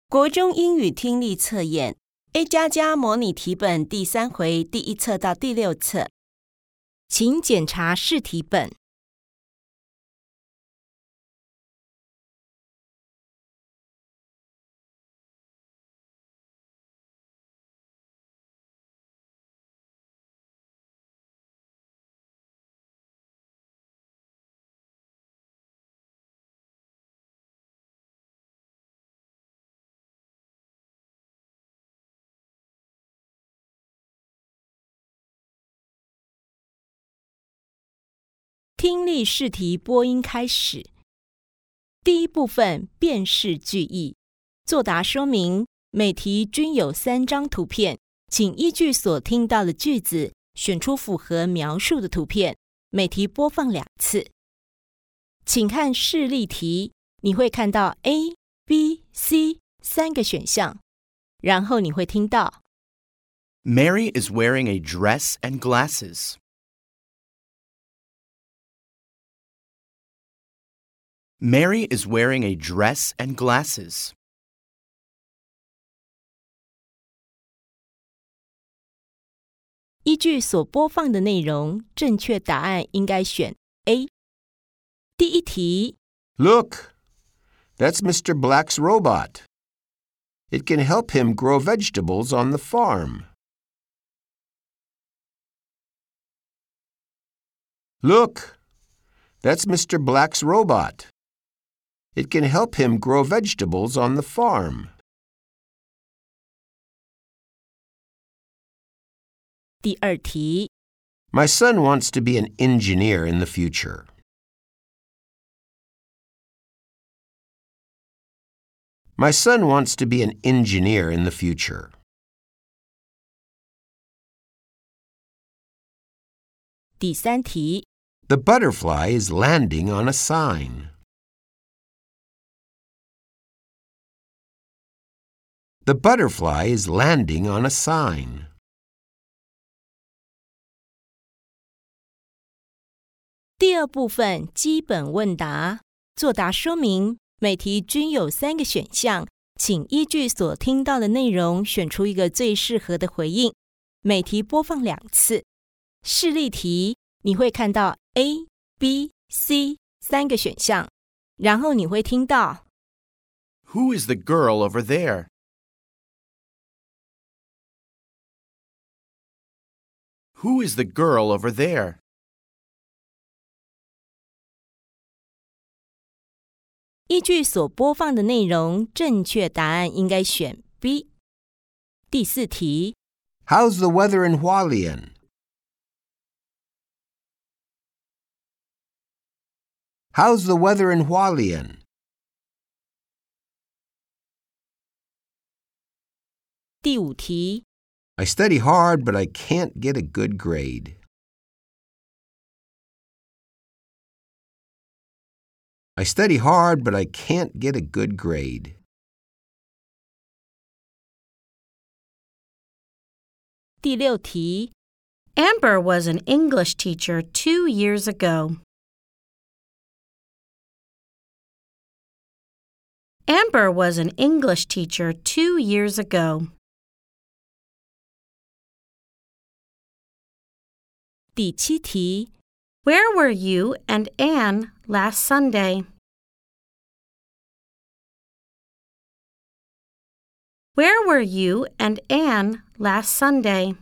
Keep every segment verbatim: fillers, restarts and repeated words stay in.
国中英语听力测验 A 加加模拟题本第三回第一册到第六册，请检查试题本。听力试题播音开始。第一部分辨识句意，作答说明，每题均有三张图片，请依据所听到的句子选出符合描述的图片，每题播放两次。请看示例题，你会看到 A、B、C 三个选项，然后你会听到 Mary is wearing a dress and glasses. Mary is wearing a dress and glasses. 依据所播放的内容，正确答案应该选 A。第一题 Look, that's Mister Black's robot. It can help him grow vegetables on the farm. Look, that's Mister Black's robot. It can help him grow vegetables on the farm. 第二题 My son wants to be an engineer in the future. My son wants to be an engineer in the future. 第三题 The butterfly is landing on a sign. The butterfly is landing on a sign. 第二部分基本问答，作答说明，每题均有三个选项，请依据所听到的内容选出一个最适合的回应，每题播放两次。示例题，你会看到 A、B、C 三个选项，然后你会听到 Who is the girl over there? Who is the girl over there? 依据所播放的内容，正确答案应该选 B。第四题 How's the weather in Hualien? How's the weather in Hualien? 第五题 I study hard, but I can't get a good grade. I study hard, but I can't get a good grade. 第六题 Amber was an English teacher two years ago. Amber was an English teacher two years ago. 第七题 Where were you and Anne last Sunday? Where were you and Anne last Sunday?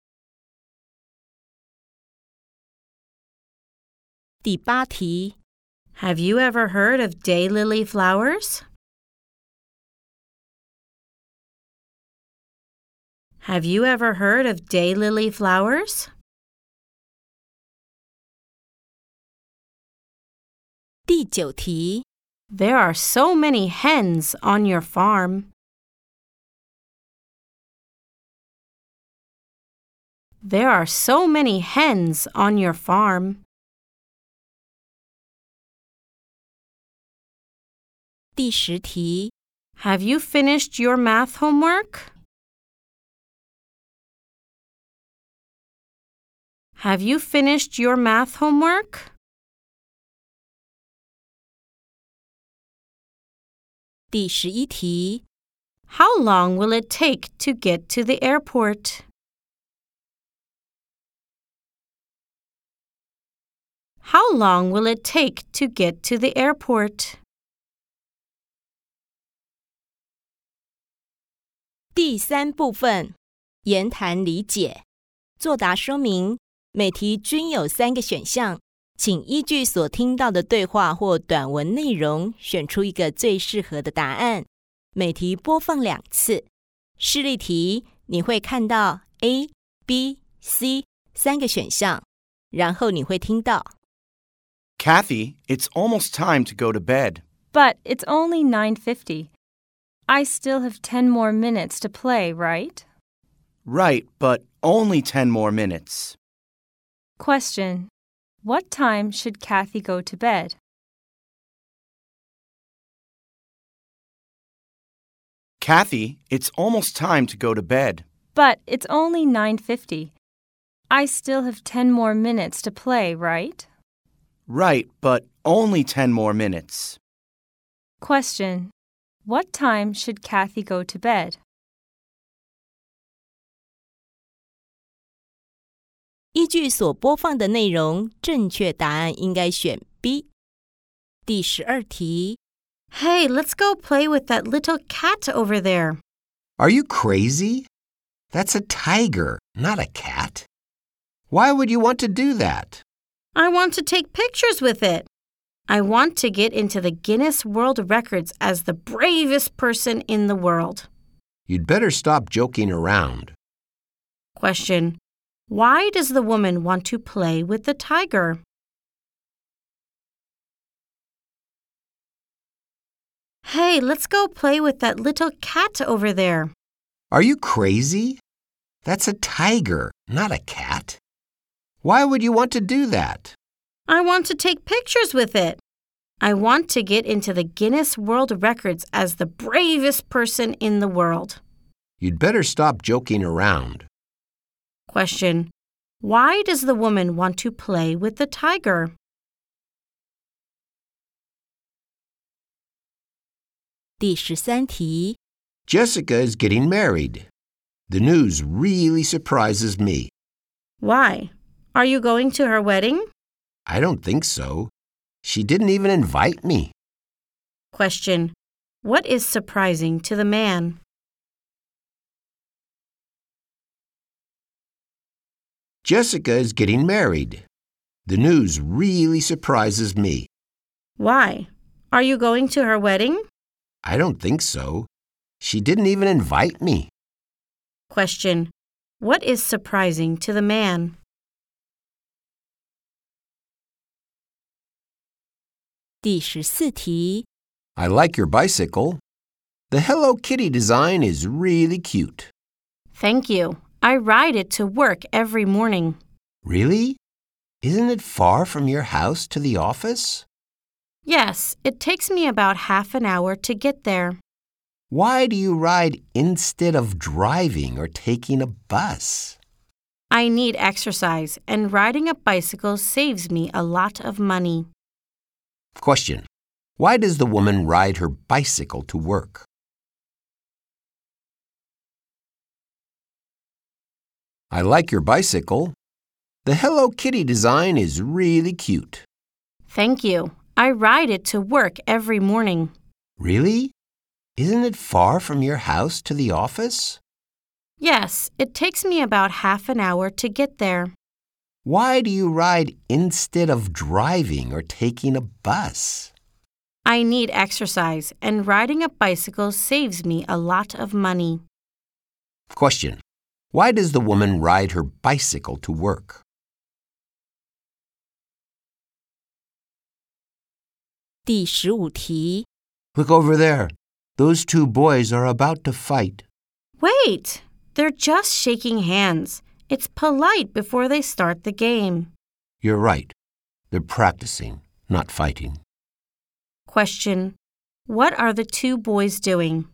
第八题 Have you ever heard of daylily flowers? Have you ever heard of daylily flowers? 第九题 There are so many hens on your farm. There are so many hens on your farm. 第十题 Have you finished your math homework? Have you finished your math homework? 第十一题 How long will it take to get to the airport? How long will it take to get to the airport? 第三部分，言谈理解。作答说明，每题均有三个选项，请依据所听到的对话或短文内容，选出一个最适合的答案。每题播放两次。示例题，你会看到 A、B、C 三个选项，然后你会听到 Kathy, it's almost time to go to bed. But it's only nine fifty. I still have ten more minutes to play, right? Right, but only ten more minutes. Question. What time should Kathy go to bed? Kathy, it's almost time to go to bed. But it's only nine fifty. I still have ten more minutes to play, right? Right, but only ten more minutes. Question. What time should Kathy go to bed? 依据所播放的内容，正确答案应该选 B。第十二题。 Hey, let's go play with that little cat over there. Are you crazy? That's a tiger, not a cat. Why would you want to do that? I want to take pictures with it. I want to get into the Guinness World Records as the bravest person in the world. You'd better stop joking around. Question. Why does the woman want to play with the tiger? Hey, let's go play with that little cat over there. Are you crazy? That's a tiger, not a cat. Why would you want to do that? I want to take pictures with it. I want to get into the Guinness World Records as the bravest person in the world. You'd better stop joking around. Question. Why does the woman want to play with the tiger? 第十三题。 Jessica is getting married. The news really surprises me. Why? Are you going to her wedding? I don't think so. She didn't even invite me. Question. What is surprising to the man? Jessica is getting married. The news really surprises me. Why? Are you going to her wedding? I don't think so. She didn't even invite me. Question. What is surprising to the man? 第十四题。 I like your bicycle. The Hello Kitty design is really cute. Thank you. I ride it to work every morning. Really? Isn't it far from your house to the office? Yes, it takes me about half an hour to get there. Why do you ride instead of driving or taking a bus? I need exercise, and riding a bicycle saves me a lot of money. Question. Why does the woman ride her bicycle to work? I like your bicycle. The Hello Kitty design is really cute. Thank you. I ride it to work every morning. Really? Isn't it far from your house to the office? Yes, it takes me about half an hour to get there. Why do you ride instead of driving or taking a bus? I need exercise, and riding a bicycle saves me a lot of money. Question. Why does the woman ride her bicycle to work? "第十五题 Look over there. Those two boys are about to fight. Wait! They're just shaking hands. It's polite before they start the game. You're right. They're practicing, not fighting. Question. What are the two boys doing?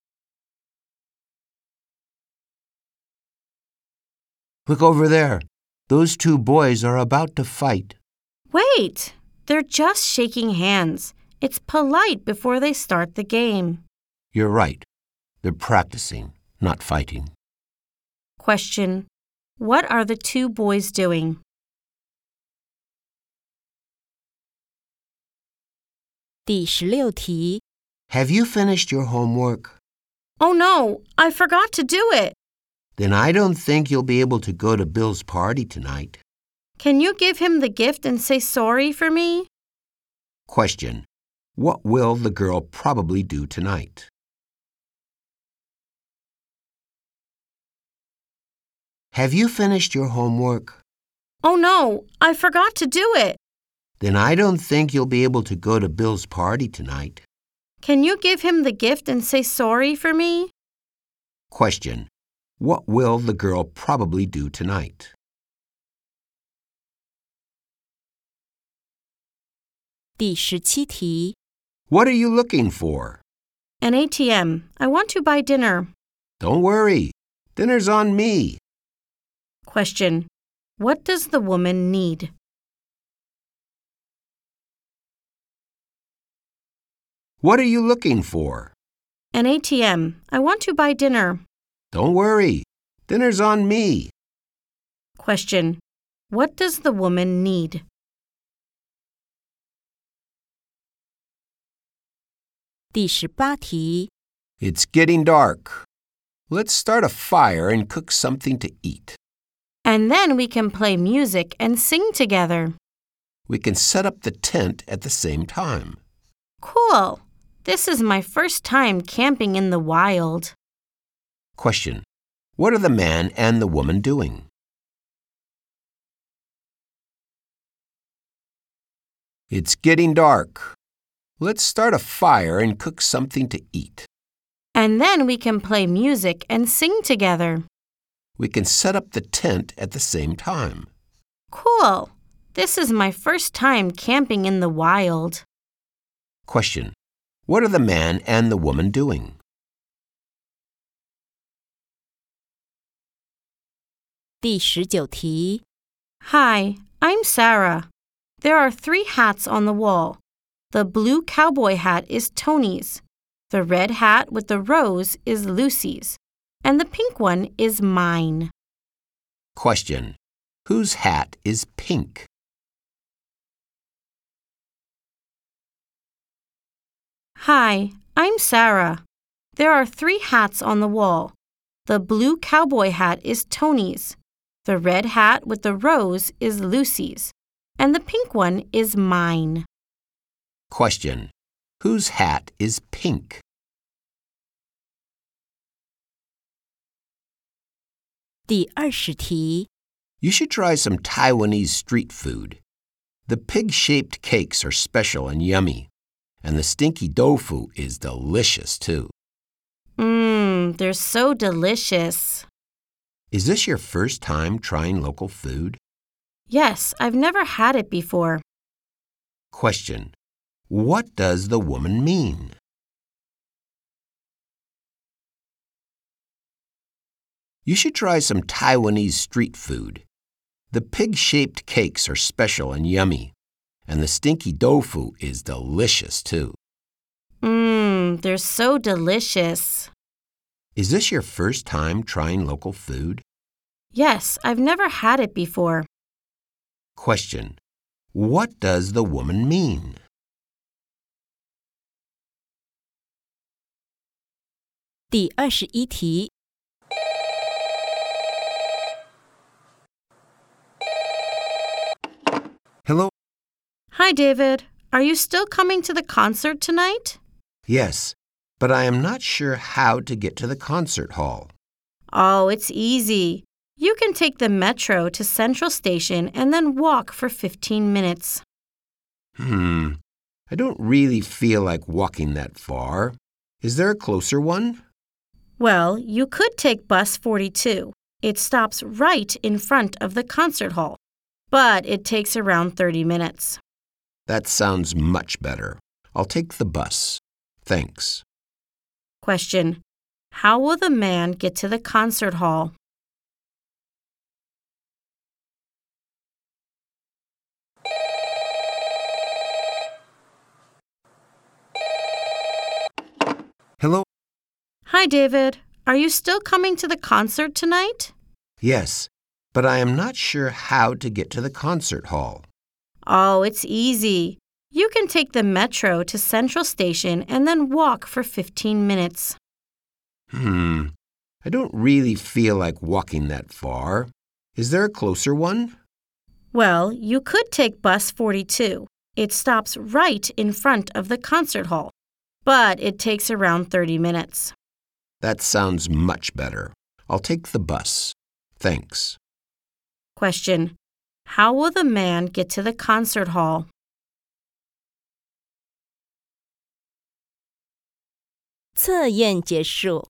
Look over there. Those two boys are about to fight. Wait! They're just shaking hands. It's polite before they start the game. You're right. They're practicing, not fighting. Question. What are the two boys doing? 第十六题 Have you finished your homework? Oh no, I forgot to do it. Then I don't think you'll be able to go to Bill's party tonight. Can you give him the gift and say sorry for me? Question. What will the girl probably do tonight? Have you finished your homework? Oh no, I forgot to do it. Then I don't think you'll be able to go to Bill's party tonight. Can you give him the gift and say sorry for me? Question. What will the girl probably do tonight? 第十七题 What are you looking for? An A T M. I want to buy dinner. Don't worry. Dinner's on me. Question. What does the woman need? What are you looking for? An A T M. I want to buy dinner. Don't worry. Dinner's on me. Question. What does the woman need? 第十八题 It's getting dark. Let's start a fire and cook something to eat. And then we can play music and sing together. We can set up the tent at the same time. Cool. This is my first time camping in the wild. Question. What are the man and the woman doing? It's getting dark. Let's start a fire and cook something to eat. And then we can play music and sing together. We can set up the tent at the same time. Cool. This is my first time camping in the wild. Question. What are the man and the woman doing? "第十九题 Hi, I'm Sarah. There are three hats on the wall. The blue cowboy hat is Tony's. The red hat with the rose is Lucy's. And the pink one is mine. Question. Whose hat is pink? Hi, I'm Sarah. There are three hats on the wall. The blue cowboy hat is Tony's. The red hat with the rose is Lucy's. And the pink one is mine. Question. Whose hat is pink? 第二十题 You should try some Taiwanese street food. The pig-shaped cakes are special and yummy, and the stinky tofu is delicious too. Mmm, they're so delicious. Is this your first time trying local food? Yes, I've never had it before. Question. What does the woman mean? You should try some Taiwanese street food. The pig-shaped cakes are special and yummy, and the stinky tofu is delicious too. Mmm, they're so delicious. Is this your first time trying local food? Yes, I've never had it before. Question. What does the woman mean? 第二十一题 Hello? Hi, David. Are you still coming to the concert tonight? Yes, but I am not sure how to get to the concert hall. Oh, it's easy. You can take the metro to Central Station and then walk for fifteen minutes. Hmm. I don't really feel like walking that far. Is there a closer one? Well, you could take bus forty-two. It stops right in front of the concert hall, but it takes around thirty minutes. That sounds much better. I'll take the bus. Thanks. Question. How will the man get to the concert hall? Hello? Hi, David. Are you still coming to the concert tonight? Yes, but I am not sure how to get to the concert hall. Oh, it's easy. You can take the metro to Central Station and then walk for fifteen minutes. Hmm, I don't really feel like walking that far. Is there a closer one? Well, you could take bus forty-two. It stops right in front of the concert hall, but it takes around thirty minutes. That sounds much better. I'll take the bus. Thanks. Question: How will the man get to the concert hall? 测验结束。